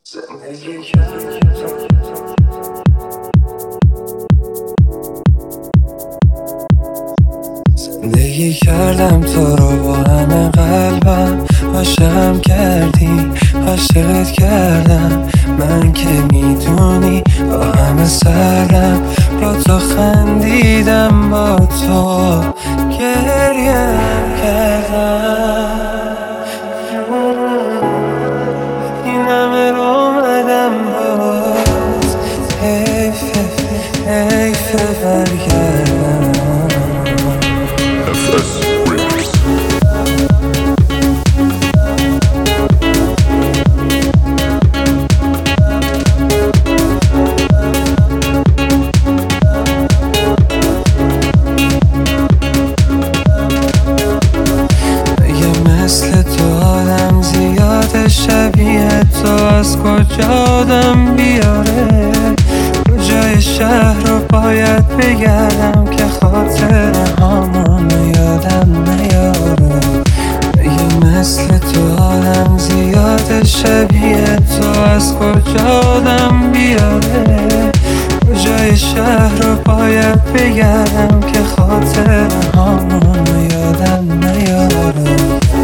زندگی کردم تو رو با همه قلبم، عاشقم کردی، عاشقت کردم. من که میدونی با همه سرم، با تو خندیدم، با تو گریم کردم. این همه رو اومدم باز، حیفه حیفه برگردم. مثل تو آدم زیاده، شبیه تو از کجا آدم بیاره؟ کجای شهر رو باید بگردم که خاطر همونو یادم نیاره؟ مثل تو آدم زیاده، شبیه تو از کجا آدم بیاره؟ کجای شهر رو باید بگردم که خاطر همونو یادم نیاره؟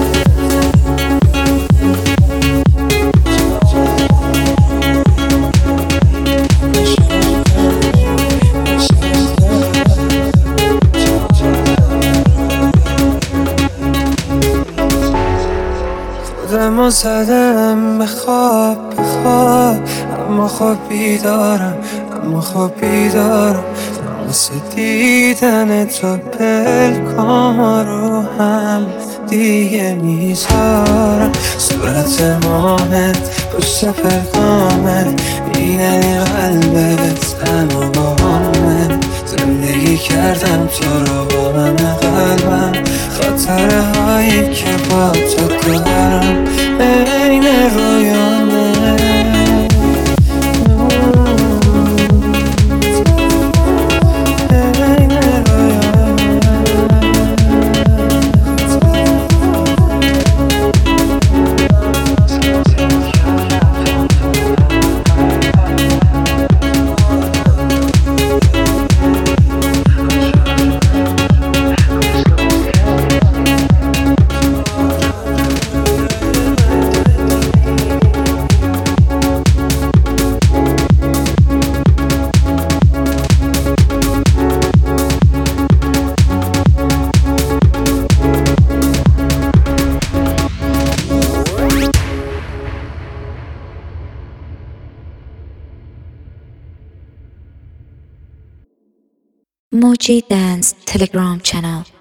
خودمو زدم به خواب، اما خب بیدارم، اما خب بیدارم. واسه دیدن تو پلکام رو هم دیگه میذارم. صورت ماهت پشت پلکامت، میگنی قلبت همه باهامه. زندگی کردم تو رو با همه قلبم، خاطره هایی که با تو دارم عین رویانه. Moji Dance Telegram channel.